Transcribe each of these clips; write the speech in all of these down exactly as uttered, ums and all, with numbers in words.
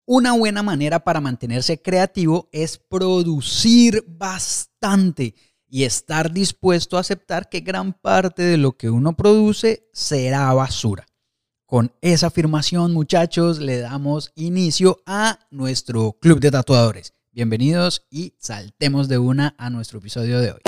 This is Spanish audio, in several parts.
Una buena manera para mantenerse creativo es producir bastante y estar dispuesto a aceptar que gran parte de lo que uno produce será basura. Con esa afirmación, muchachos, le damos inicio a nuestro Club de Tatuadores. Bienvenidos y saltemos de una a nuestro episodio de hoy.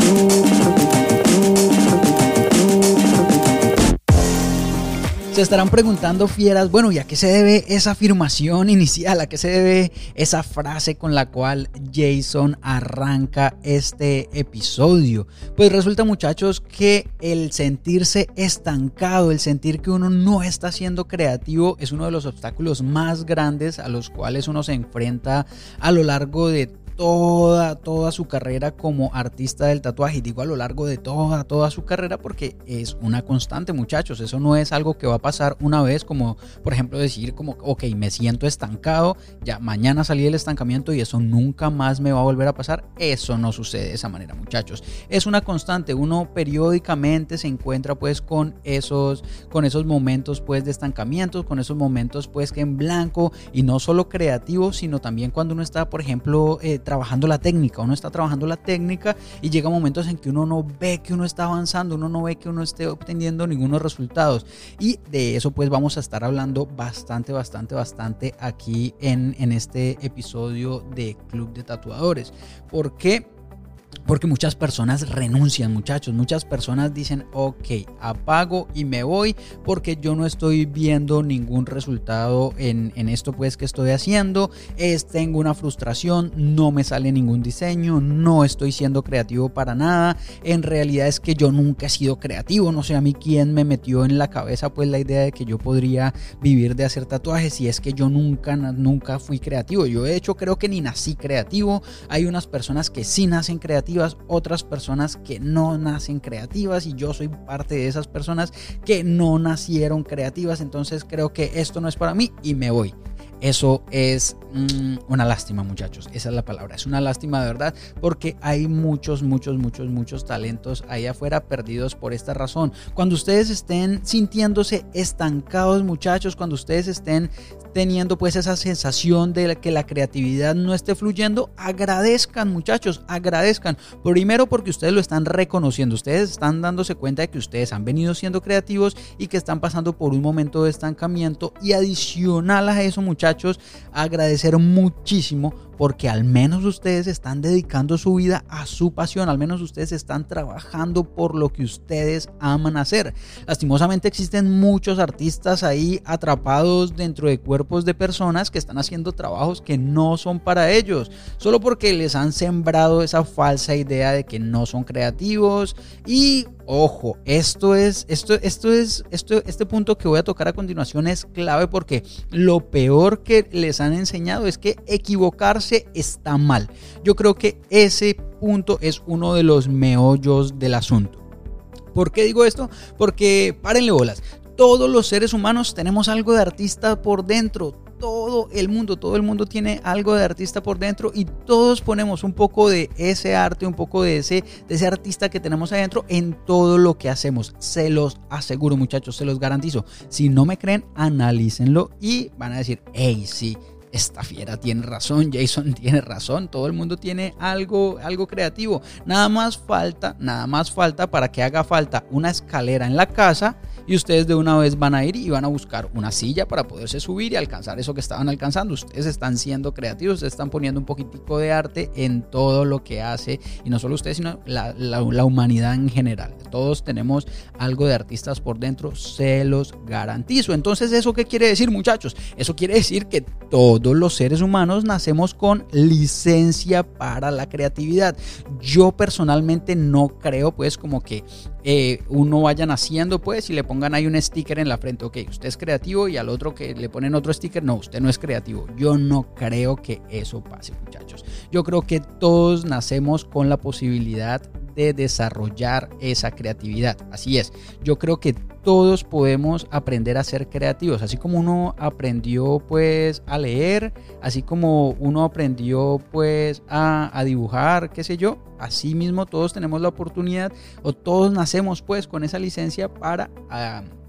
Se estarán preguntando, fieras, bueno, ¿y a qué se debe esa afirmación inicial? ¿A qué se debe esa frase con la cual Jason arranca este episodio? Pues resulta, muchachos, que el sentirse estancado, el sentir que uno no está siendo creativo es uno de los obstáculos más grandes a los cuales uno se enfrenta a lo largo de Toda, toda su carrera como artista del tatuaje. Y digo a lo largo de toda, toda su carrera porque es una constante, muchachos. Eso no es algo que va a pasar una vez, como por ejemplo decir como, ok, me siento estancado, ya mañana salí del estancamiento y eso nunca más me va a volver a pasar. Eso no sucede de esa manera, muchachos. Es una constante. Uno periódicamente se encuentra pues con esos, con esos momentos pues de estancamiento, con esos momentos pues que en blanco, y no solo creativo, sino también cuando uno está, por ejemplo, eh, trabajando la técnica, uno está trabajando la técnica y llega momentos en que uno no ve que uno está avanzando, uno no ve que uno esté obteniendo ningunos resultados, y de eso pues vamos a estar hablando bastante, bastante, bastante aquí en, en este episodio de Club de Tatuadores. ¿Por qué? Porque muchas personas renuncian, muchachos. Muchas personas dicen, ok, apago y me voy porque yo no estoy viendo ningún resultado en, en esto pues que estoy haciendo. Es, tengo una frustración, no me sale ningún diseño, no estoy siendo creativo para nada. En realidad es que yo nunca he sido creativo. No sé a mí quién me metió en la cabeza pues la idea de que yo podría vivir de hacer tatuajes, y es que yo nunca, nunca fui creativo. Yo de hecho creo que ni nací creativo. Hay unas personas que sí nacen creativas, otras personas que no nacen creativas, y yo soy parte de esas personas que no nacieron creativas. Entonces creo que esto no es para mí y me voy. Eso es mmm, una lástima, muchachos. Esa es la palabra. Es una lástima de verdad, porque hay muchos, muchos, muchos, muchos talentos ahí afuera perdidos por esta razón. Cuando ustedes estén sintiéndose estancados, muchachos, cuando ustedes estén teniendo pues esa sensación de que la creatividad no esté fluyendo, agradezcan, muchachos, agradezcan. Primero porque ustedes lo están reconociendo, ustedes están dándose cuenta de que ustedes han venido siendo creativos y que están pasando por un momento de estancamiento, y adicional a eso, muchachos, agradecer muchísimo porque al menos ustedes están dedicando su vida a su pasión, al menos ustedes están trabajando por lo que ustedes aman hacer. Lastimosamente existen muchos artistas ahí atrapados dentro de cuerpos de personas que están haciendo trabajos que no son para ellos, solo porque les han sembrado esa falsa idea de que no son creativos. Y ojo, esto es, esto, esto es, esto, este punto que voy a tocar a continuación es clave, porque lo peor que les han enseñado es que equivocarse está mal. Yo creo que ese punto es uno de los meollos del asunto. ¿Por qué digo esto? Porque párenle bolas. Todos los seres humanos tenemos algo de artista por dentro. Todo el mundo, todo el mundo tiene algo de artista por dentro, y todos ponemos un poco de ese arte, un poco de ese, de ese artista que tenemos adentro en todo lo que hacemos. Se los aseguro, muchachos, se los garantizo. Si no me creen, analícenlo y van a decir, hey, sí, esta fiera tiene razón, Jason tiene razón, todo el mundo tiene algo, algo creativo. Nada más falta, nada más falta para que haga falta una escalera en la casa y ustedes de una vez van a ir y van a buscar una silla para poderse subir y alcanzar eso que estaban alcanzando. Ustedes están siendo creativos, ustedes están poniendo un poquitico de arte en todo lo que hace, y no solo ustedes, sino la, la, la humanidad en general. Todos tenemos algo de artistas por dentro, se los garantizo. Entonces, ¿eso qué quiere decir, muchachos? Eso quiere decir que todos los seres humanos nacemos con licencia para la creatividad. Yo personalmente no creo pues como que eh, uno vaya naciendo pues y le pongan ahí un sticker en la frente, ok, usted es creativo, y al otro que le ponen otro sticker, no, usted no es creativo. Yo no creo que eso pase, muchachos. Yo creo que todos nacemos con la posibilidad de desarrollar esa creatividad. Así es, yo creo que todos podemos aprender a ser creativos, así como uno aprendió pues a leer, así como uno aprendió pues a, a dibujar, qué sé yo, así mismo todos tenemos la oportunidad, o todos nacemos pues con esa licencia para a,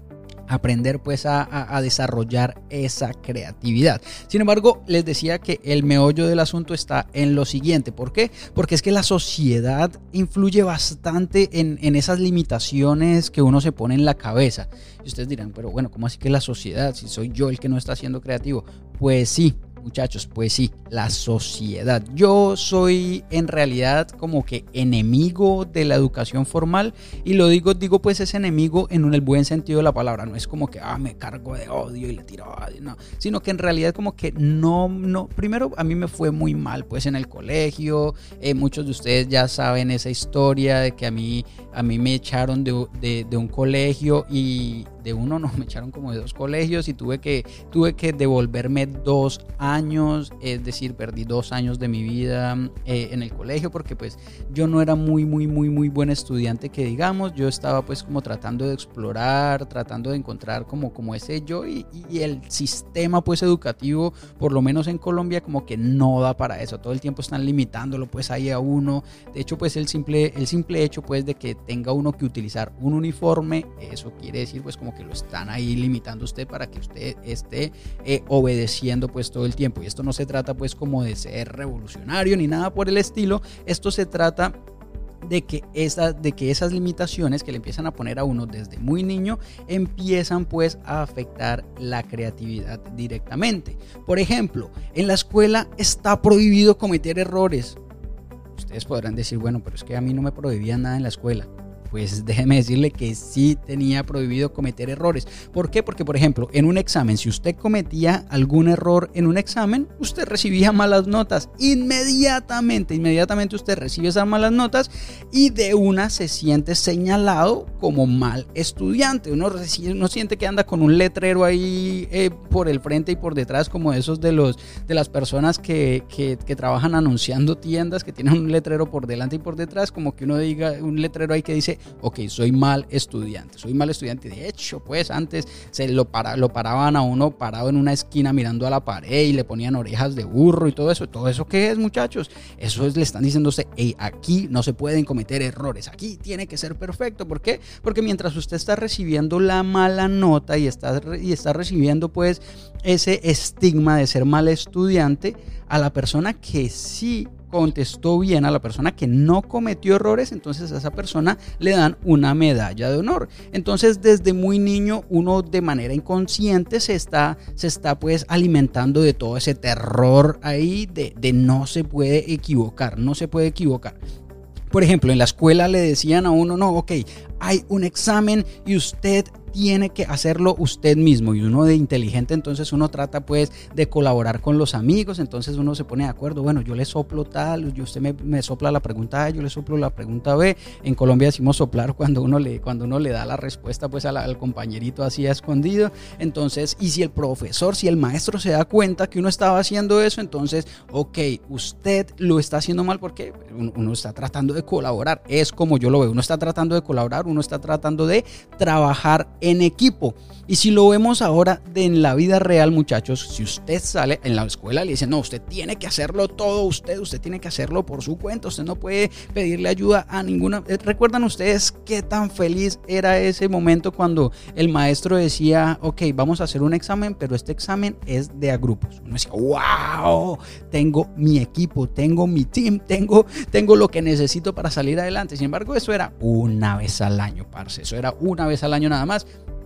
aprender pues a, a, a desarrollar esa creatividad. Sin embargo, les decía que el meollo del asunto está en lo siguiente. ¿Por qué? Porque es que la sociedad influye bastante en, en esas limitaciones que uno se pone en la cabeza. Y ustedes dirán, pero bueno, ¿cómo así que la sociedad? Si soy yo el que no está siendo creativo. Pues sí, muchachos, pues sí, la sociedad. Yo soy en realidad como que enemigo de la educación formal, y lo digo, digo pues es enemigo en el buen sentido de la palabra. No es como que ah, me cargo de odio y le tiro odio, no, sino que en realidad como que no, no, primero a mí me fue muy mal pues en el colegio. Eh, muchos de ustedes ya saben esa historia de que a mí, a mí me echaron de, de, de un colegio, y de uno no, me echaron como de dos colegios, y tuve que, tuve que devolverme dos años, es decir, perdí dos años de mi vida eh, en el colegio, porque pues yo no era muy, muy, muy, muy buen estudiante que digamos. Yo estaba pues como tratando de explorar, tratando de encontrar como, como ese yo, y, y el sistema pues educativo, por lo menos en Colombia, como que no da para eso. Todo el tiempo están limitándolo pues ahí a uno. De hecho pues el simple, el simple hecho pues de que tenga uno que utilizar un uniforme, eso quiere decir pues como que lo están ahí limitando a usted para que usted esté eh, obedeciendo pues todo el tiempo. Y esto no se trata pues como de ser revolucionario ni nada por el estilo. Esto se trata de que, esa, de que esas limitaciones que le empiezan a poner a uno desde muy niño empiezan pues a afectar la creatividad directamente. Por ejemplo, en la escuela está prohibido cometer errores. Ustedes podrán decir, bueno, pero es que a mí no me prohibían nada en la escuela. Pues déjeme decirle que sí tenía prohibido cometer errores. ¿Por qué? Porque, por ejemplo, en un examen, si usted cometía algún error en un examen, usted recibía malas notas. Inmediatamente, inmediatamente usted recibe esas malas notas y de una se siente señalado como mal estudiante. Uno, recibe, uno siente que anda con un letrero ahí eh, por el frente y por detrás, como esos de, los, de las personas que, que, que trabajan anunciando tiendas, que tienen un letrero por delante y por detrás, como que uno diga, un letrero ahí que dice: ok, soy mal estudiante, soy mal estudiante. De hecho, pues antes se lo, para, lo paraban a uno parado en una esquina mirando a la pared y le ponían orejas de burro y todo eso. ¿Todo eso qué es, muchachos? Eso es, le están diciendo a usted, hey, aquí no se pueden cometer errores, aquí tiene que ser perfecto. ¿Por qué? Porque mientras usted está recibiendo la mala nota y está, y está recibiendo pues ese estigma de ser mal estudiante, a la persona que sí contestó bien, a la persona que no cometió errores, entonces a esa persona le dan una medalla de honor. Entonces desde muy niño uno de manera inconsciente se está, se está pues alimentando de todo ese terror ahí de, de no se puede equivocar, no se puede equivocar. Por ejemplo, en la escuela le decían a uno, no, ok, hay un examen y usted tiene que hacerlo usted mismo, y uno de inteligente entonces uno trata pues de colaborar con los amigos. Entonces uno se pone de acuerdo, bueno, yo le soplo tal, yo usted me, me sopla la pregunta A, yo le soplo la pregunta B. En Colombia decimos soplar cuando uno le, cuando uno le da la respuesta pues a la, al compañerito así a escondido. Entonces, y si el profesor, si el maestro se da cuenta que uno estaba haciendo eso, entonces, ok, usted lo está haciendo mal porque uno, uno está tratando de colaborar. Es como yo lo veo, uno está tratando de colaborar, uno está tratando de trabajar en equipo. Y si lo vemos ahora de en la vida real, muchachos, si usted sale en la escuela, le dicen, no, usted tiene que hacerlo todo, usted, usted tiene que hacerlo por su cuenta, usted no puede pedirle ayuda a ninguna. ¿Recuerdan ustedes qué tan feliz era ese momento cuando el maestro decía, ok, vamos a hacer un examen, pero este examen es de a grupos? Uno decía, wow, tengo mi equipo, tengo mi team, tengo, tengo lo que necesito para salir adelante. Sin embargo, eso era una vez al año, parce, eso era una vez al año nada más.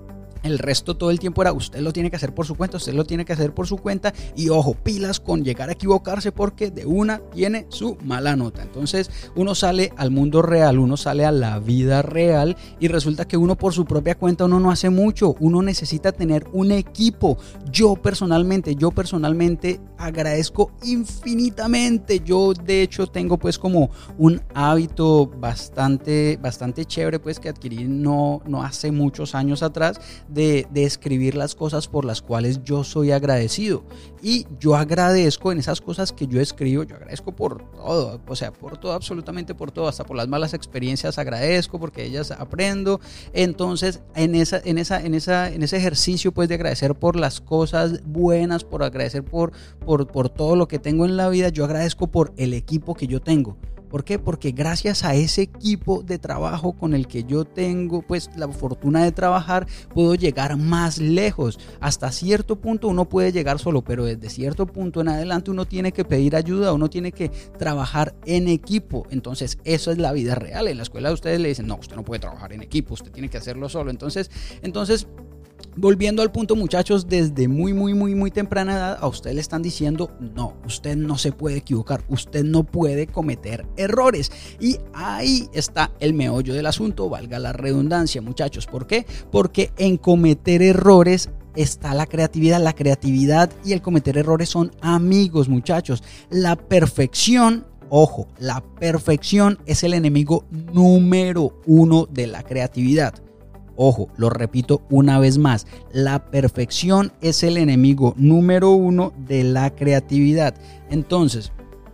El resto todo el tiempo era usted lo tiene que hacer por su cuenta, usted lo tiene que hacer por su cuenta, y ojo, pilas con llegar a equivocarse porque de una tiene su mala nota. Entonces uno sale al mundo real, uno sale a la vida real y resulta que uno por su propia cuenta uno no hace mucho, uno necesita tener un equipo. Yo personalmente, yo personalmente agradezco infinitamente. Yo de hecho tengo pues como un hábito bastante, bastante chévere pues que adquirí no, no hace muchos años atrás, De, de escribir las cosas por las cuales yo soy agradecido. Y yo agradezco en esas cosas que yo escribo, yo agradezco por todo, o sea, por todo, absolutamente por todo, hasta por las malas experiencias agradezco porque ellas aprendo. Entonces, en esa, en esa, en esa, en ese ejercicio pues de agradecer por las cosas buenas, por agradecer por, por, por todo lo que tengo en la vida, yo agradezco por el equipo que yo tengo. ¿Por qué? Porque gracias a ese equipo de trabajo con el que yo tengo pues la fortuna de trabajar, puedo llegar más lejos. Hasta cierto punto uno puede llegar solo, pero desde cierto punto en adelante uno tiene que pedir ayuda, uno tiene que trabajar en equipo. Entonces eso es la vida real. En la escuela ustedes le dicen, no, usted no puede trabajar en equipo, usted tiene que hacerlo solo. Entonces, entonces volviendo al punto, muchachos, desde muy, muy, muy, muy temprana edad a usted le están diciendo, no, usted no se puede equivocar, usted no puede cometer errores. Y ahí está el meollo del asunto, valga la redundancia, muchachos. ¿Por qué? Porque en cometer errores está la creatividad. La creatividad y el cometer errores son amigos, muchachos. La perfección, ojo, la perfección es el enemigo número uno de la creatividad. Ojo, lo repito una vez más, la perfección es el enemigo número uno de la creatividad. Entonces,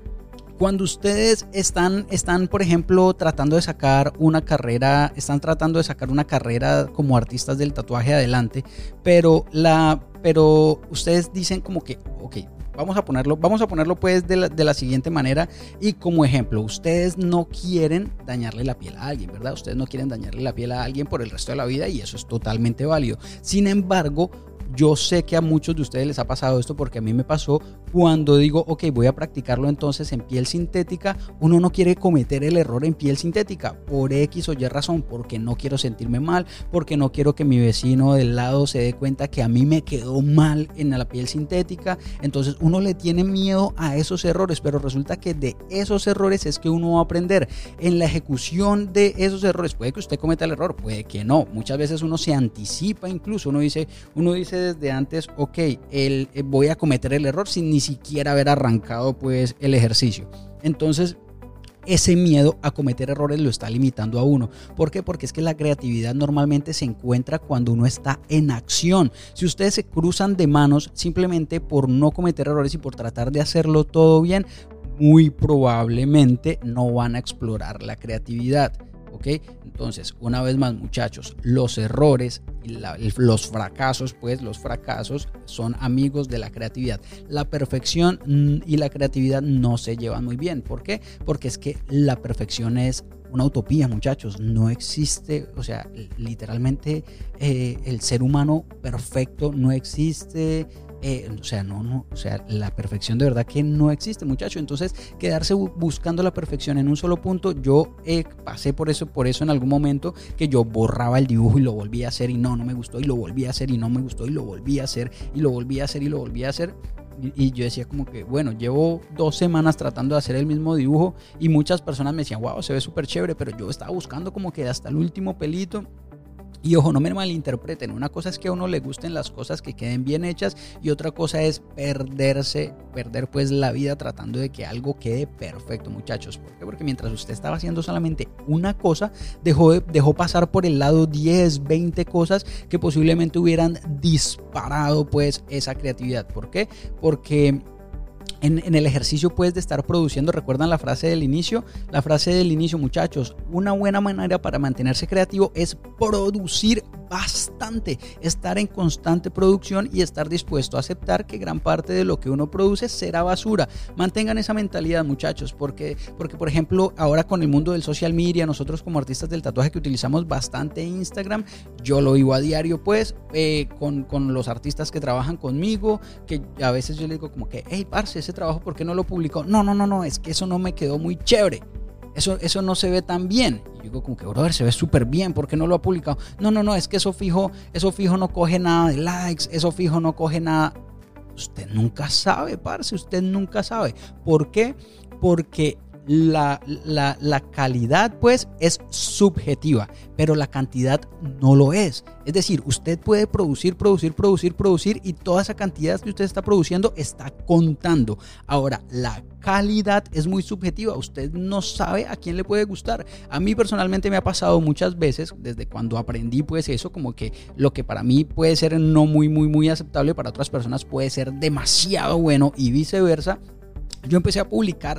cuando ustedes están, están, por ejemplo, tratando de sacar una carrera, están tratando de sacar una carrera como artistas del tatuaje adelante, pero, la, pero ustedes dicen como que, ok, Vamos a ponerlo, vamos a ponerlo pues de la, de la siguiente manera y como ejemplo, ustedes no quieren dañarle la piel a alguien, ¿verdad? Ustedes no quieren dañarle la piel a alguien por el resto de la vida y eso es totalmente válido. Sin embargo, yo sé que a muchos de ustedes les ha pasado esto porque a mí me pasó cuando digo, ok, voy a practicarlo entonces en piel sintética. Uno no quiere cometer el error en piel sintética por X o Y razón, porque no quiero sentirme mal, porque no quiero que mi vecino del lado se dé cuenta que a mí me quedó mal en la piel sintética. Entonces uno le tiene miedo a esos errores, pero resulta que de esos errores es que uno va a aprender. En la ejecución de esos errores, puede que usted cometa el error, puede que no. Muchas veces uno se anticipa, incluso uno dice, uno dice desde antes, ok, el, eh, voy a cometer el error sin ni siquiera haber arrancado pues el ejercicio. Entonces ese miedo a cometer errores lo está limitando a uno. ¿Por qué? Porque es que la creatividad normalmente se encuentra cuando uno está en acción. Si ustedes se cruzan de manos simplemente por no cometer errores y por tratar de hacerlo todo bien, muy probablemente no van a explorar la creatividad. ¿Ok? Entonces, una vez más, muchachos, los errores y la, los fracasos, pues los fracasos son amigos de la creatividad. La perfección y la creatividad no se llevan muy bien. ¿Por qué? Porque es que la perfección es una utopía, muchachos. No existe, o sea, literalmente eh, el ser humano perfecto no existe. Eh, o sea, no, no, o sea, la perfección de verdad que no existe, muchachos. Entonces, quedarse buscando la perfección en un solo punto, yo eh, pasé por eso, por eso en algún momento que yo borraba el dibujo y lo volví a hacer y no, no me gustó y lo volví a hacer y no me gustó y lo volví a hacer y lo volví a hacer y lo volví a hacer. Y, y yo decía como que, bueno, llevo dos semanas tratando de hacer el mismo dibujo y muchas personas me decían, wow, se ve súper chévere, pero yo estaba buscando como que hasta el último pelito. Y ojo, no me malinterpreten, una cosa es que a uno le gusten las cosas que queden bien hechas y otra cosa es perderse, perder pues la vida tratando de que algo quede perfecto, muchachos. ¿Por qué? Porque mientras usted estaba haciendo solamente una cosa, dejó, dejó pasar por el lado diez, veinte cosas que posiblemente hubieran disparado pues esa creatividad. ¿Por qué? Porque En, en el ejercicio puedes de estar produciendo, ¿recuerdan la frase del inicio? La frase del inicio, muchachos, una buena manera para mantenerse creativo es producir bastante, estar en constante producción y estar dispuesto a aceptar que gran parte de lo que uno produce será basura. Mantengan esa mentalidad, muchachos, porque, porque por ejemplo, ahora con el mundo del social media, nosotros como artistas del tatuaje que utilizamos bastante Instagram, yo lo vivo a diario pues, eh, con, con los artistas que trabajan conmigo, que a veces yo les digo como que, hey, parce, ese trabajo, ¿por qué no lo publicó? No, no, no, no, es que eso no me quedó muy chévere. Eso, eso no se ve tan bien. Y yo digo como que, brother, se ve súper bien, ¿por qué no lo ha publicado? No, no, no, es que eso fijo, eso fijo no coge nada de likes, eso fijo no coge nada. Usted nunca sabe, parce, usted nunca sabe. ¿Por qué? Porque la, la, la calidad pues es subjetiva, pero la cantidad no lo es. Es decir, usted puede producir, producir, producir, producir y toda esa cantidad que usted está produciendo está contando. Ahora, la calidad es muy subjetiva. Usted no sabe a quién le puede gustar. A mí personalmente me ha pasado muchas veces, desde cuando aprendí pues eso, como que lo que para mí puede ser no muy, muy, muy aceptable, para otras personas puede ser demasiado bueno y viceversa. Yo empecé a publicar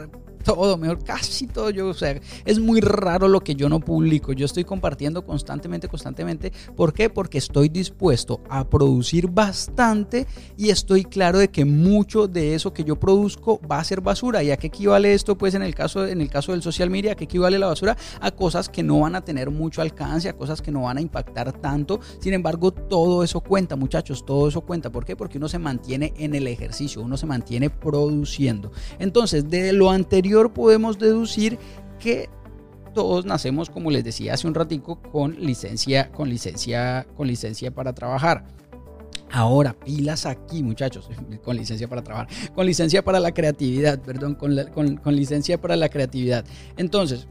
todo, mejor casi todo yo, o sea, es muy raro lo que yo no publico. Yo estoy compartiendo constantemente, constantemente. ¿Por qué? Porque estoy dispuesto a producir bastante y estoy claro de que mucho de eso que yo produzco va a ser basura. ¿Y a qué equivale esto? Pues en el caso, en el caso del social media, ¿a qué equivale la basura? A cosas que no van a tener mucho alcance, a cosas que no van a impactar tanto. Sin embargo, todo eso cuenta, muchachos, todo eso cuenta. ¿Por qué? Porque uno se mantiene en el ejercicio, uno se mantiene produciendo. Entonces, de lo anterior podemos deducir que todos nacemos, como les decía hace un ratico, con licencia, con licencia, con licencia para trabajar. Ahora, pilas aquí, muchachos, con licencia para trabajar, con licencia para la creatividad, perdón, con, la, con, con licencia para la creatividad. Entonces,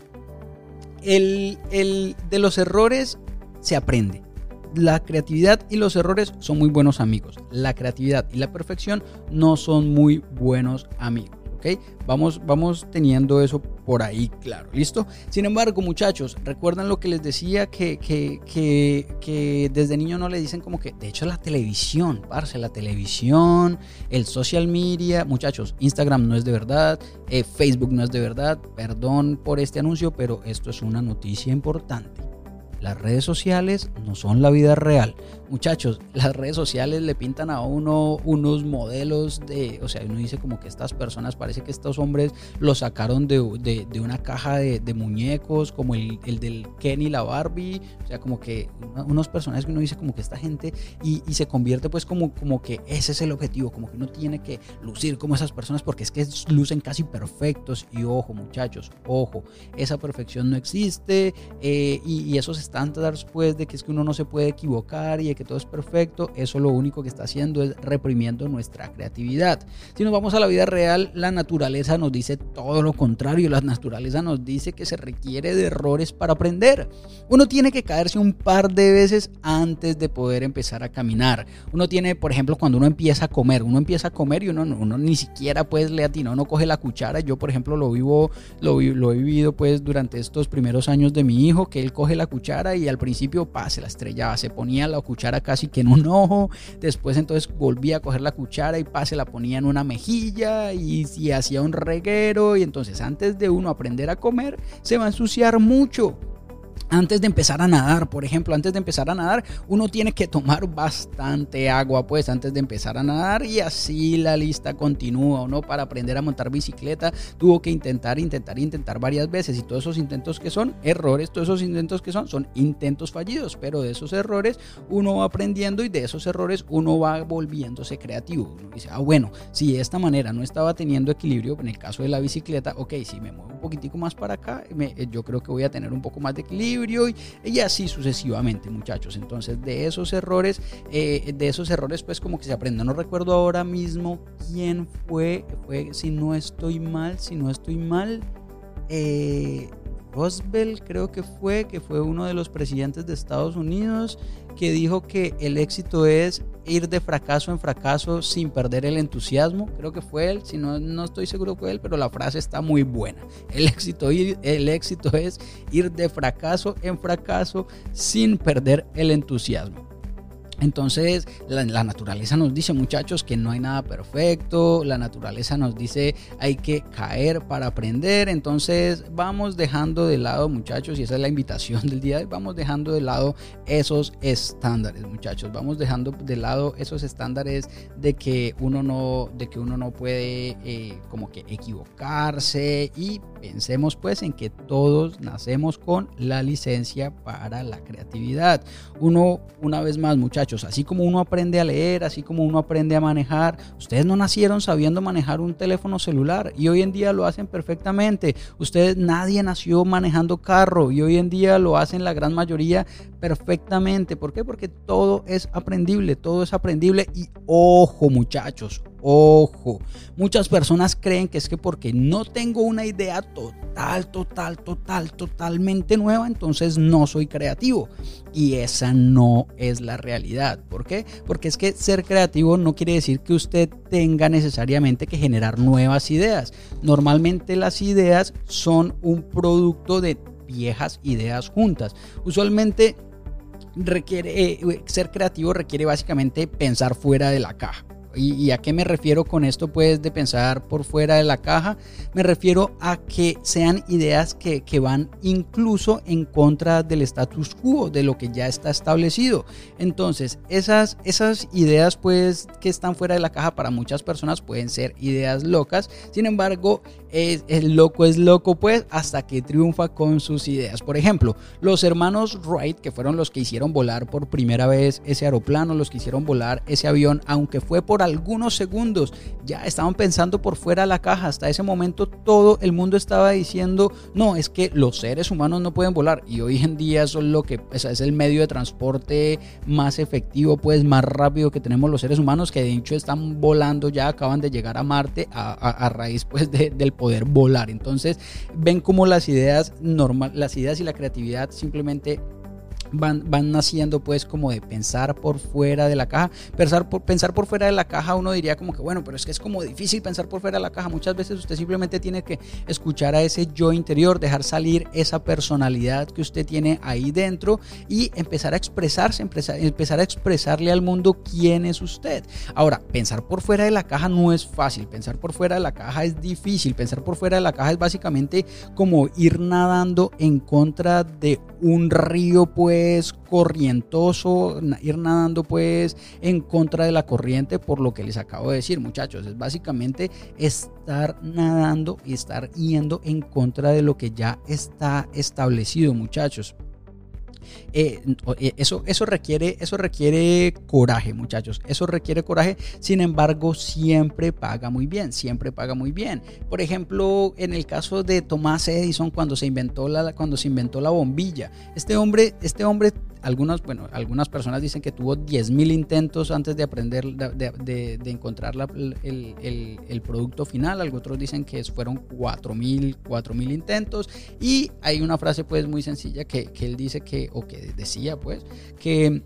el, el, de los errores se aprende. La creatividad y los errores son muy buenos amigos. La creatividad y la perfección no son muy buenos amigos. ¿Okay? Vamos, vamos teniendo eso por ahí claro, ¿listo? Sin embargo, muchachos, recuerdan lo que les decía que, que, que, que desde niño no le dicen como que, de hecho la televisión, parce, la televisión, el social media, muchachos, Instagram no es de verdad, eh, Facebook no es de verdad, perdón por este anuncio, pero esto es una noticia importante. Las redes sociales no son la vida real. Muchachos, las redes sociales le pintan a uno unos modelos de, o sea, uno dice como que estas personas, parece que estos hombres los sacaron de, de, de una caja de, de muñecos, como el, el del Ken y la Barbie, o sea, como que unos personajes que uno dice como que esta gente, y, y se convierte pues como, como que ese es el objetivo, como que uno tiene que lucir como esas personas porque es que lucen casi perfectos. Y ojo, muchachos, ojo, esa perfección no existe, eh, y, y esos estándares pues de que es que uno no se puede equivocar y de que todo es perfecto, eso lo único que está haciendo es reprimiendo nuestra creatividad. Si nos vamos a la vida real, la naturaleza nos dice todo lo contrario. La naturaleza nos dice que se requiere de errores para aprender. Uno tiene que caerse un par de veces antes de poder empezar a caminar. Uno tiene, por ejemplo, cuando uno empieza a comer, uno empieza a comer y uno, uno ni siquiera pues le atina, uno coge la cuchara. Yo, por ejemplo, lo vivo, lo, lo he vivido pues durante estos primeros años de mi hijo, que él coge la cuchara y al principio pa, se la estrellaba, se ponía la cuchara casi que en un ojo, después entonces volvía a coger la cuchara y pa, se la ponía en una mejilla y, y hacía un reguero. Y entonces antes de uno aprender a comer se va a ensuciar mucho. Antes de empezar a nadar, por ejemplo, antes de empezar a nadar, uno tiene que tomar bastante agua, pues, antes de empezar a nadar, y así la lista continúa, ¿no? Para aprender a montar bicicleta, tuvo que intentar, intentar, intentar varias veces, y todos esos intentos que son errores, todos esos intentos que son, son intentos fallidos, pero de esos errores uno va aprendiendo y de esos errores uno va volviéndose creativo. Uno dice, ah, bueno, si de esta manera no estaba teniendo equilibrio, en el caso de la bicicleta, ok, si me muevo un poquitico más para acá, me, yo creo que voy a tener un poco más de equilibrio, Y, y así sucesivamente, muchachos. Entonces de esos errores eh, de esos errores pues como que se aprende. No recuerdo ahora mismo quién fue, fue si no estoy mal si no estoy mal eh, Roosevelt creo que fue que fue uno de los presidentes de Estados Unidos, que dijo que el éxito es ir de fracaso en fracaso sin perder el entusiasmo. Creo que fue él, si no, no estoy seguro que fue él, pero la frase está muy buena. El éxito, el éxito es ir de fracaso en fracaso sin perder el entusiasmo. Entonces la, la naturaleza nos dice, muchachos, que no hay nada perfecto. La naturaleza nos dice hay que caer para aprender. Entonces vamos dejando de lado, muchachos, y esa es la invitación del día de hoy, vamos dejando de lado esos estándares, muchachos. Vamos dejando de lado esos estándares de que uno no, de que uno no puede eh, como que equivocarse, y pensemos pues en que todos nacemos con la licencia para la creatividad. Uno, una vez más, muchachos, así como uno aprende a leer, así como uno aprende a manejar, ustedes no nacieron sabiendo manejar un teléfono celular y hoy en día lo hacen perfectamente. Ustedes, nadie nació manejando carro y hoy en día lo hacen la gran mayoría perfectamente. ¿Por qué? Porque todo es aprendible, todo es aprendible. Y ojo, muchachos, ojo, muchas personas creen que es que porque no tengo una idea total, total, total, totalmente nueva, entonces no soy creativo. Y esa no es la realidad. ¿Por qué? Porque es que ser creativo no quiere decir que usted tenga necesariamente que generar nuevas ideas. Normalmente las ideas son un producto de viejas ideas juntas. Usualmente requiere, eh, ser creativo requiere básicamente pensar fuera de la caja. ¿Y, ¿Y a qué me refiero con esto pues de pensar por fuera de la caja? Me refiero a que sean ideas que, que van incluso en contra del status quo, de lo que ya está establecido. Entonces esas, esas ideas pues que están fuera de la caja para muchas personas pueden ser ideas locas. Sin embargo, es, el loco es loco pues hasta que triunfa con sus ideas. Por ejemplo, los hermanos Wright, que fueron los que hicieron volar por primera vez ese aeroplano, los que hicieron volar ese avión, aunque fue por algunos segundos, ya estaban pensando por fuera de la caja. Hasta ese momento todo el mundo estaba diciendo, no, es que los seres humanos no pueden volar, y hoy en día eso es lo que es, es el medio de transporte más efectivo, pues más rápido que tenemos los seres humanos, que de hecho están volando, ya acaban de llegar a Marte a, a, a raíz pues de, del poder volar. Entonces ven cómo las ideas normal, las ideas y la creatividad simplemente Van, van naciendo pues como de pensar por fuera de la caja. Pensar por, pensar por fuera de la caja, uno diría como que bueno, pero es que es como difícil pensar por fuera de la caja. Muchas veces usted simplemente tiene que escuchar a ese yo interior, dejar salir esa personalidad que usted tiene ahí dentro y empezar a expresarse, empezar, empezar a expresarle al mundo quién es usted. Ahora, pensar por fuera de la caja no es fácil, pensar por fuera de la caja es difícil. Pensar por fuera de la caja es básicamente como ir nadando en contra de un río pues corrientoso, ir nadando pues en contra de la corriente, por lo que les acabo de decir, muchachos. Es básicamente estar nadando y estar yendo en contra de lo que ya está establecido, muchachos. Eh, eso, eso, requiere, eso requiere coraje, muchachos. Eso requiere coraje. Sin embargo, siempre paga muy bien. Siempre paga muy bien. Por ejemplo, en el caso de Thomas Edison, cuando se inventó la, cuando se inventó la bombilla. Este hombre, este hombre Algunas, bueno, algunas personas dicen que tuvo diez mil intentos antes de aprender, de, de, de encontrar la, el, el, el producto final. Otros dicen que fueron cuatro mil intentos. Y hay una frase pues muy sencilla que, que él dice que, o que decía pues, que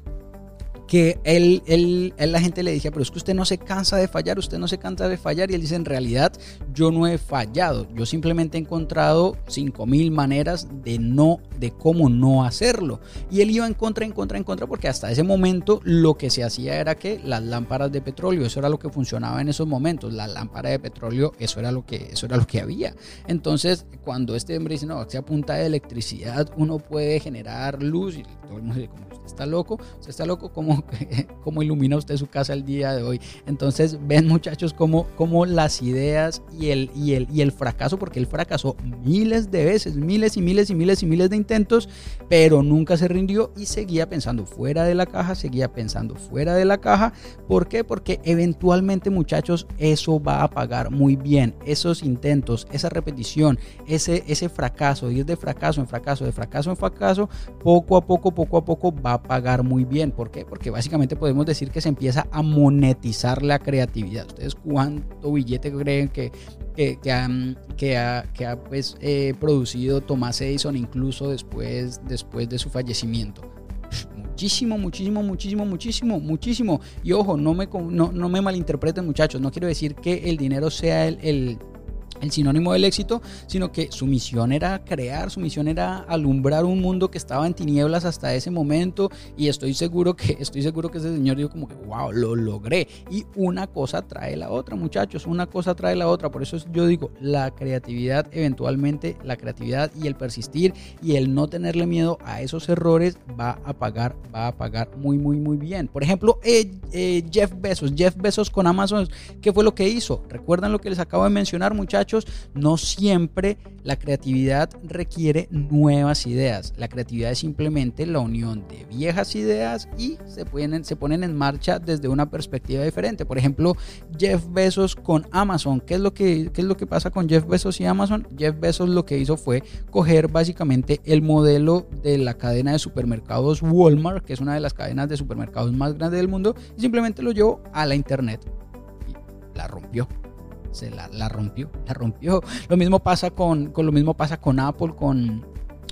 que él, él, él, la gente le decía, pero es que usted no se cansa de fallar, usted no se cansa de fallar, y él dice, en realidad yo no he fallado, yo simplemente he encontrado cinco mil maneras de no, de cómo no hacerlo. Y él iba en contra, en contra, en contra, porque hasta ese momento lo que se hacía era que las lámparas de petróleo, eso era lo que funcionaba en esos momentos, la lámpara de petróleo, eso era lo que, eso era lo que había. Entonces, cuando este hombre dice, no, que a punta de electricidad uno puede generar luz, y todo el mundo dice, como usted está loco, usted está loco, ¿cómo, cómo ilumina usted su casa el día de hoy? Entonces, ven, muchachos, cómo, cómo las ideas y el, y, el, y el fracaso, porque él fracasó miles de veces, miles y miles y miles y miles de intentos, pero nunca se rindió y seguía pensando fuera de la caja, seguía pensando fuera de la caja. ¿Por qué? Porque eventualmente, muchachos, eso va a pagar muy bien. Esos intentos, esa repetición, ese, ese fracaso, ir de fracaso en fracaso, de fracaso en fracaso, poco a poco, poco a poco va a pagar muy bien. ¿Por qué? Porque básicamente podemos decir que se empieza a monetizar la creatividad. ¿Ustedes cuánto billete creen que, que, que ha, que ha, que ha pues, eh, producido Thomas Edison incluso después, después de su fallecimiento? Muchísimo, muchísimo, muchísimo, muchísimo, muchísimo. Y ojo, no me, no, no me malinterpreten, muchachos. No quiero decir que el dinero sea el... el el sinónimo del éxito, sino que su misión era crear, su misión era alumbrar un mundo que estaba en tinieblas hasta ese momento, y estoy seguro que estoy seguro que ese señor dijo como que wow, lo logré. Y una cosa trae la otra, muchachos, una cosa trae la otra. Por eso yo digo, la creatividad, eventualmente la creatividad y el persistir y el no tenerle miedo a esos errores va a pagar, va a pagar muy, muy, muy bien. Por ejemplo, eh, eh, Jeff Bezos, Jeff Bezos con Amazon, ¿qué fue lo que hizo? ¿Recuerdan lo que les acabo de mencionar, muchachos? No siempre la creatividad requiere nuevas ideas. La creatividad es simplemente la unión de viejas ideas y se ponen, se ponen en marcha desde una perspectiva diferente. Por ejemplo, Jeff Bezos con Amazon. ¿Qué es lo que, qué es lo que pasa con Jeff Bezos y Amazon? Jeff Bezos lo que hizo fue coger básicamente el modelo de la cadena de supermercados Walmart, que es una de las cadenas de supermercados más grandes del mundo, y simplemente lo llevó a la internet y la rompió. Se la, la rompió, la rompió. Lo mismo pasa con, con lo mismo pasa con Apple, con,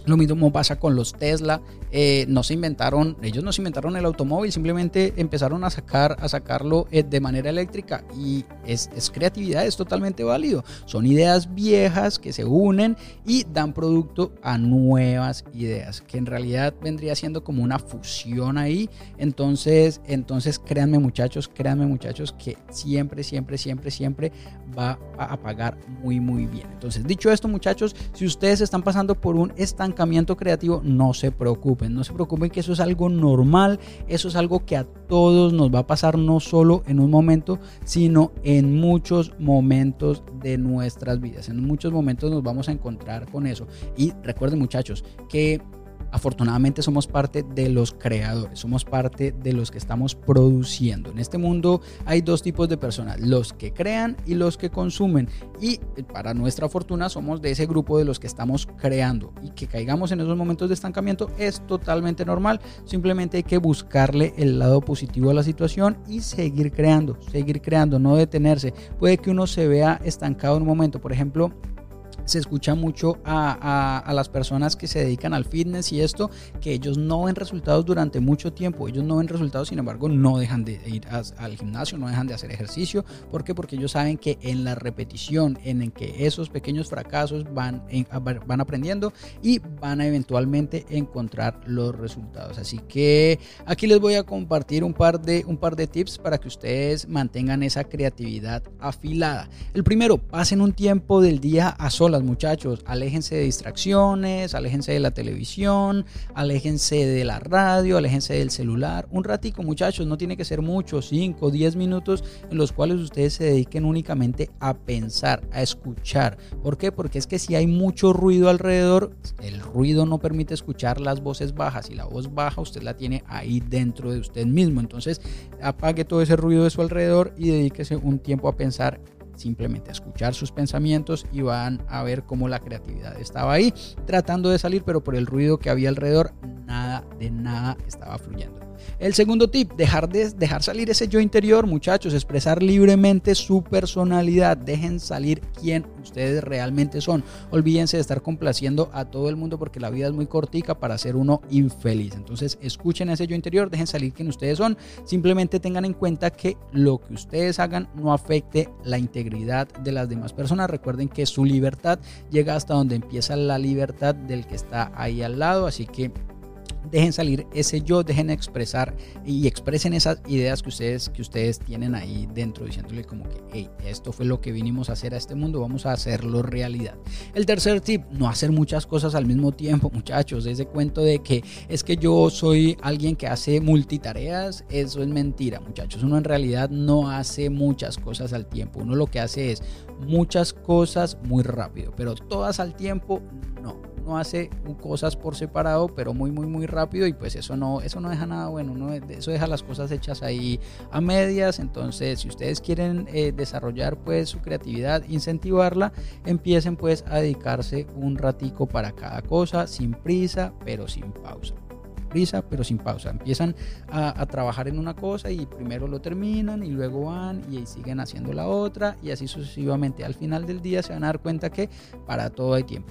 Lo mismo pasa con los Tesla. Eh, no se inventaron, ellos no se inventaron el automóvil, simplemente empezaron a sacar, a sacarlo eh, de manera eléctrica, y es, es creatividad, es totalmente válido. Son ideas viejas que se unen y dan producto a nuevas ideas, que en realidad vendría siendo como una fusión ahí. Entonces, entonces créanme muchachos, créanme muchachos que siempre, siempre, siempre, siempre va a pagar muy, muy bien. Entonces, dicho esto muchachos, si ustedes están pasando por un estancamiento creativo, no se preocupen, no se preocupen que eso es algo normal, eso es algo que a todos nos va a pasar, no solo en un momento, sino en muchos momentos de nuestras vidas. En muchos momentos nos vamos a encontrar con eso. Y recuerden muchachos que afortunadamente somos parte de los creadores, somos parte de los que estamos produciendo. En este mundo hay dos tipos de personas, los que crean y los que consumen, y para nuestra fortuna somos de ese grupo de los que estamos creando, y que caigamos en esos momentos de estancamiento es totalmente normal. Simplemente hay que buscarle el lado positivo a la situación y seguir creando, seguir creando, no detenerse. Puede que uno se vea estancado en un momento, por ejemplo, se escucha mucho a, a, a las personas que se dedican al fitness y esto, que ellos no ven resultados durante mucho tiempo, ellos no ven resultados, sin embargo no dejan de ir a, al gimnasio, no dejan de hacer ejercicio. ¿Por qué? Porque ellos saben que en la repetición, en, en que esos pequeños fracasos van, en, van aprendiendo y van a eventualmente encontrar los resultados. Así que aquí les voy a compartir un par de, un par de tips para que ustedes mantengan esa creatividad afilada. El primero, pasen un tiempo del día a solas, muchachos, aléjense de distracciones, aléjense de la televisión, aléjense de la radio, aléjense del celular, un ratico muchachos, no tiene que ser mucho, cinco, diez minutos en los cuales ustedes se dediquen únicamente a pensar, a escuchar. ¿Por qué? Porque es que si hay mucho ruido alrededor, el ruido no permite escuchar las voces bajas, y la voz baja usted la tiene ahí dentro de usted mismo. Entonces apague todo ese ruido de su alrededor y dedíquese un tiempo a pensar, simplemente a escuchar sus pensamientos, y van a ver cómo la creatividad estaba ahí tratando de salir, pero por el ruido que había alrededor, nada de nada estaba fluyendo. El segundo tip, dejar, de, dejar salir ese yo interior, muchachos, expresar libremente su personalidad, dejen salir quién ustedes realmente son. Olvídense de estar complaciendo a todo el mundo, porque la vida es muy cortica para ser uno infeliz. Entonces escuchen ese yo interior, dejen salir quién ustedes son, simplemente tengan en cuenta que lo que ustedes hagan no afecte la integridad de las demás personas. Recuerden que su libertad llega hasta donde empieza la libertad del que está ahí al lado, así que dejen salir ese yo, dejen expresar y expresen esas ideas que ustedes, que ustedes tienen ahí dentro, diciéndole como que hey, esto fue lo que vinimos a hacer a este mundo, vamos a hacerlo realidad. El tercer tip, no hacer muchas cosas al mismo tiempo, muchachos. Ese cuento de que es que yo soy alguien que hace multitareas, eso es mentira, muchachos. Uno en realidad no hace muchas cosas al tiempo, uno lo que hace es muchas cosas muy rápido, pero todas al tiempo no. No hace cosas por separado, pero muy muy muy rápido, y pues eso no, eso no deja nada bueno, ¿no? Eso deja las cosas hechas ahí a medias. Entonces, si ustedes quieren eh, desarrollar pues su creatividad, incentivarla, empiecen pues a dedicarse un ratico para cada cosa, sin prisa, pero sin pausa. Prisa, pero sin pausa. Empiezan a, a trabajar en una cosa y primero lo terminan y luego van y siguen haciendo la otra, y así sucesivamente. Al final del día se van a dar cuenta que para todo hay tiempo.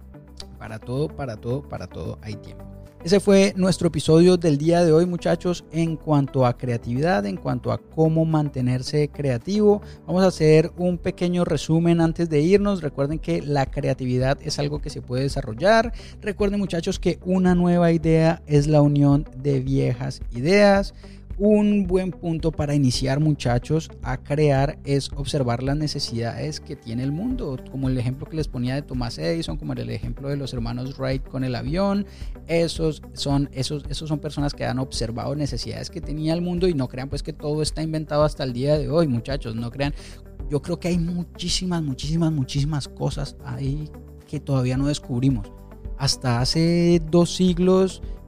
Para todo, para todo, para todo hay tiempo. Ese fue nuestro episodio del día de hoy, muchachos, en cuanto a creatividad, en cuanto a cómo mantenerse creativo. Vamos a hacer un pequeño resumen antes de irnos. Recuerden que la creatividad es algo que se puede desarrollar. Recuerden, muchachos, que una nueva idea es la unión de viejas ideas. Un buen punto para iniciar, muchachos, a crear es observar las necesidades que tiene el mundo, como el ejemplo que les ponía de Thomas Edison, como el ejemplo de los hermanos Wright con el avión. Esos son, esos, esos son personas que han observado necesidades que tenía el mundo, y no crean pues que todo está inventado hasta el día de hoy, muchachos, no crean. Yo creo que hay muchísimas, muchísimas, muchísimas cosas ahí que todavía no descubrimos. Hasta hace dos siglos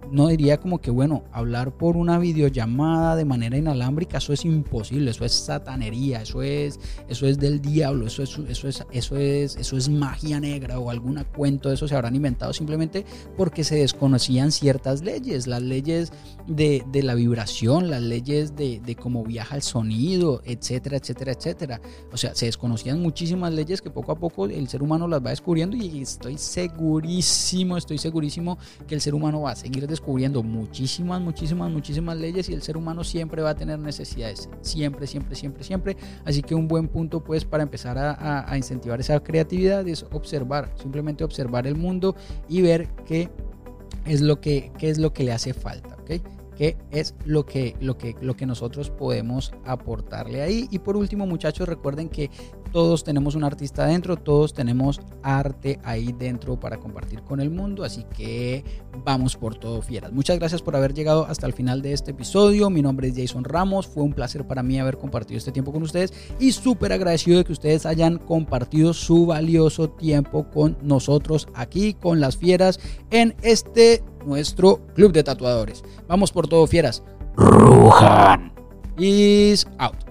no diría como que, bueno, hablar por una videollamada de manera inalámbrica, eso es imposible, eso es satanería, eso es, eso es del diablo, eso es, eso es, eso es, eso es magia negra o algún cuento de eso se habrán inventado simplemente porque se desconocían ciertas leyes, las leyes de, de la vibración, las leyes de, de cómo viaja el sonido, etcétera, etcétera, etcétera. O sea, se desconocían muchísimas leyes que poco a poco el ser humano las va descubriendo y estoy segurísimo, estoy segurísimo que el ser humano va a seguir descubriendo muchísimas, muchísimas, muchísimas leyes y el ser humano siempre va a tener necesidades, siempre, siempre, siempre, siempre. Así que un buen punto pues para empezar a, a, a incentivar esa creatividad es observar, simplemente observar el mundo y ver qué es lo que, qué es lo que le hace falta, ¿ok? ¿Qué es lo que, lo, que, lo que nosotros podemos aportarle ahí? Y por último, muchachos, recuerden que todos tenemos un artista adentro, todos tenemos arte ahí dentro para compartir con el mundo, así que vamos por todo, fieras. Muchas gracias por haber llegado hasta el final de este episodio. Mi nombre es Jason Ramos, fue un placer para mí haber compartido este tiempo con ustedes y súper agradecido de que ustedes hayan compartido su valioso tiempo con nosotros aquí, con las fieras, en este nuestro club de tatuadores. Vamos por todo, fieras. Rujan. Peace out.